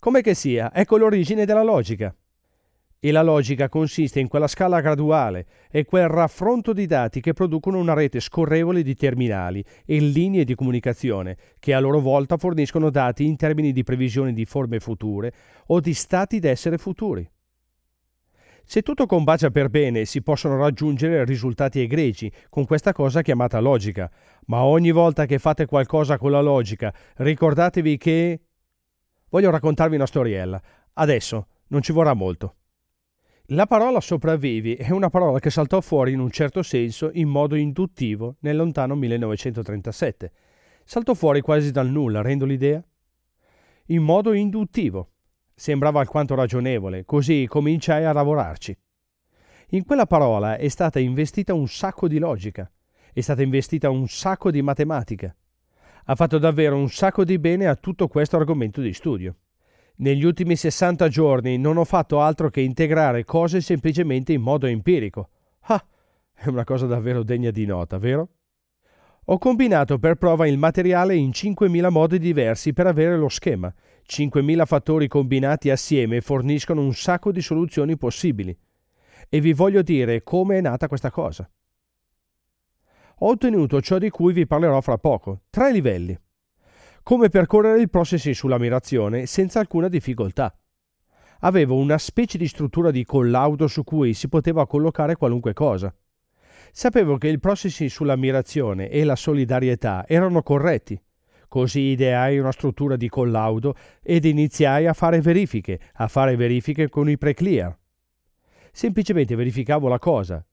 Come che sia, ecco l'origine della logica. E la logica consiste in quella scala graduale e quel raffronto di dati che producono una rete scorrevole di terminali e linee di comunicazione che a loro volta forniscono dati in termini di previsioni di forme future o di stati d'essere futuri. Se tutto combacia per bene, si possono raggiungere risultati egregi con questa cosa chiamata logica, ma ogni volta che fate qualcosa con la logica, ricordatevi che... Voglio raccontarvi una storiella. Adesso, non ci vorrà molto. La parola sopravvivi è una parola che saltò fuori in un certo senso in modo induttivo nel lontano 1937. Saltò fuori quasi dal nulla, rendo l'idea? In modo induttivo. Sembrava alquanto ragionevole, così cominciai a lavorarci. In quella parola è stata investita un sacco di logica, è stata investita un sacco di matematica. Ha fatto davvero un sacco di bene a tutto questo argomento di studio. Negli ultimi 60 giorni non ho fatto altro che integrare cose semplicemente in modo empirico. Ah, è una cosa davvero degna di nota, vero? Ho combinato per prova il materiale in 5.000 modi diversi per avere lo schema. 5.000 fattori combinati assieme forniscono un sacco di soluzioni possibili. E vi voglio dire come è nata questa cosa. Ho ottenuto ciò di cui vi parlerò fra poco. 3 livelli. Come percorrere il processing sull'ammirazione senza alcuna difficoltà. Avevo una specie di struttura di collaudo su cui si poteva collocare qualunque cosa. Sapevo che il processing sull'ammirazione e la solidarietà erano corretti. Così ideai una struttura di collaudo ed iniziai a fare verifiche con i preclear. Semplicemente verificavo la cosa.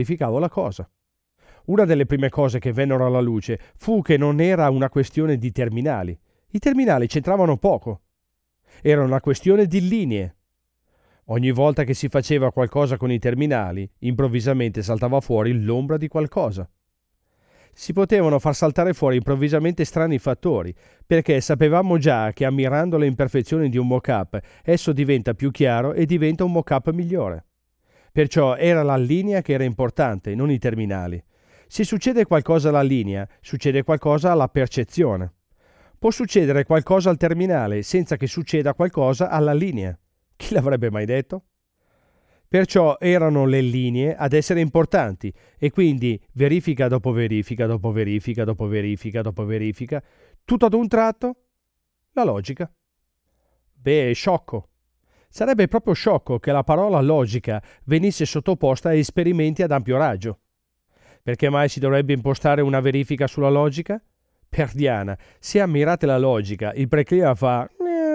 Una delle prime cose che vennero alla luce fu che non era una questione di terminali. I terminali c'entravano poco. Era una questione di linee. Ogni volta che si faceva qualcosa con i terminali, improvvisamente saltava fuori l'ombra di qualcosa. Si potevano far saltare fuori improvvisamente strani fattori, perché sapevamo già che ammirando le imperfezioni di un mock-up, esso diventa più chiaro e diventa un mock-up migliore. Perciò era la linea che era importante, non i terminali. Se succede qualcosa alla linea, succede qualcosa alla percezione. Può succedere qualcosa al terminale senza che succeda qualcosa alla linea. Chi l'avrebbe mai detto? Perciò erano le linee ad essere importanti e quindi verifica dopo verifica, dopo verifica, dopo verifica, dopo verifica, tutto ad un tratto, la logica. Beh, è sciocco. Sarebbe proprio sciocco che la parola logica venisse sottoposta a esperimenti ad ampio raggio. Perché mai si dovrebbe impostare una verifica sulla logica? Perdiana, se ammirate la logica, il preclear fa...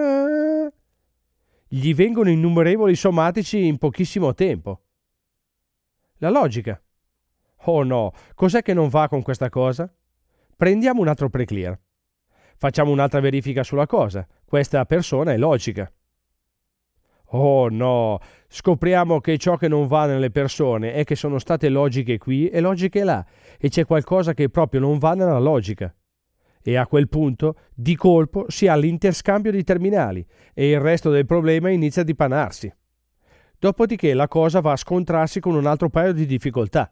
Gli vengono innumerevoli sommatici in pochissimo tempo. La logica. Oh no, cos'è che non va con questa cosa? Prendiamo un altro preclear. Facciamo un'altra verifica sulla cosa. Questa persona è logica. Oh no, scopriamo che ciò che non va nelle persone è che sono state logiche qui e logiche là, e c'è qualcosa che proprio non va nella logica. E a quel punto, di colpo, si ha l'interscambio di terminali e il resto del problema inizia a dipanarsi. Dopodiché la cosa va a scontrarsi con un altro paio di difficoltà.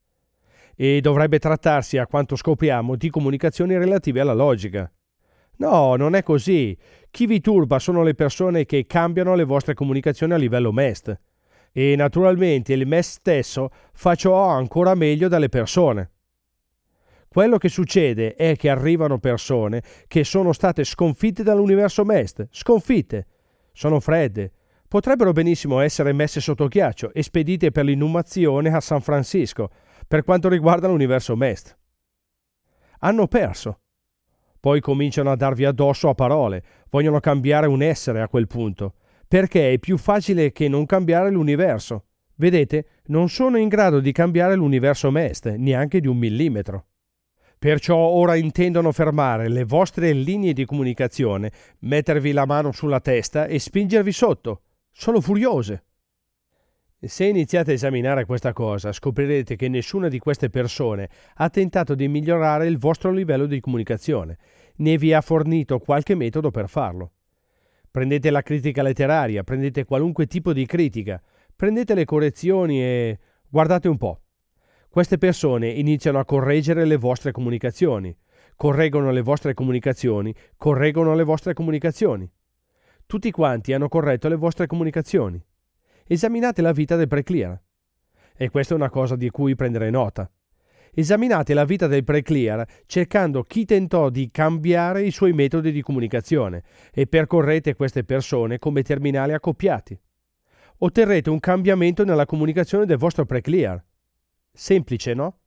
E dovrebbe trattarsi, a quanto scopriamo, di comunicazioni relative alla logica. No, non è così. Chi vi turba sono le persone che cambiano le vostre comunicazioni a livello MEST. E naturalmente il MEST stesso fa ciò ancora meglio dalle persone. Quello che succede è che arrivano persone che sono state sconfitte dall'universo MEST. Sconfitte. Sono fredde. Potrebbero benissimo essere messe sotto ghiaccio e spedite per l'inumazione a San Francisco, per quanto riguarda l'universo MEST. Hanno perso. Poi cominciano a darvi addosso a parole, vogliono cambiare un essere a quel punto, perché è più facile che non cambiare l'universo. Vedete, non sono in grado di cambiare l'universo MEST, neanche di 1 millimetro. Perciò ora intendono fermare le vostre linee di comunicazione, mettervi la mano sulla testa e spingervi sotto. Sono furiose. Se iniziate a esaminare questa cosa, scoprirete che nessuna di queste persone ha tentato di migliorare il vostro livello di comunicazione, né vi ha fornito qualche metodo per farlo. Prendete la critica letteraria, prendete qualunque tipo di critica, prendete le correzioni e guardate un po'. Queste persone iniziano a correggere le vostre comunicazioni, correggono le vostre comunicazioni, correggono le vostre comunicazioni. Tutti quanti hanno corretto le vostre comunicazioni. Esaminate la vita del pre-clear. E questa è una cosa di cui prendere nota. Esaminate la vita del pre-clear cercando chi tentò di cambiare i suoi metodi di comunicazione e percorrete queste persone come terminali accoppiati. Otterrete un cambiamento nella comunicazione del vostro pre-clear. Semplice, no?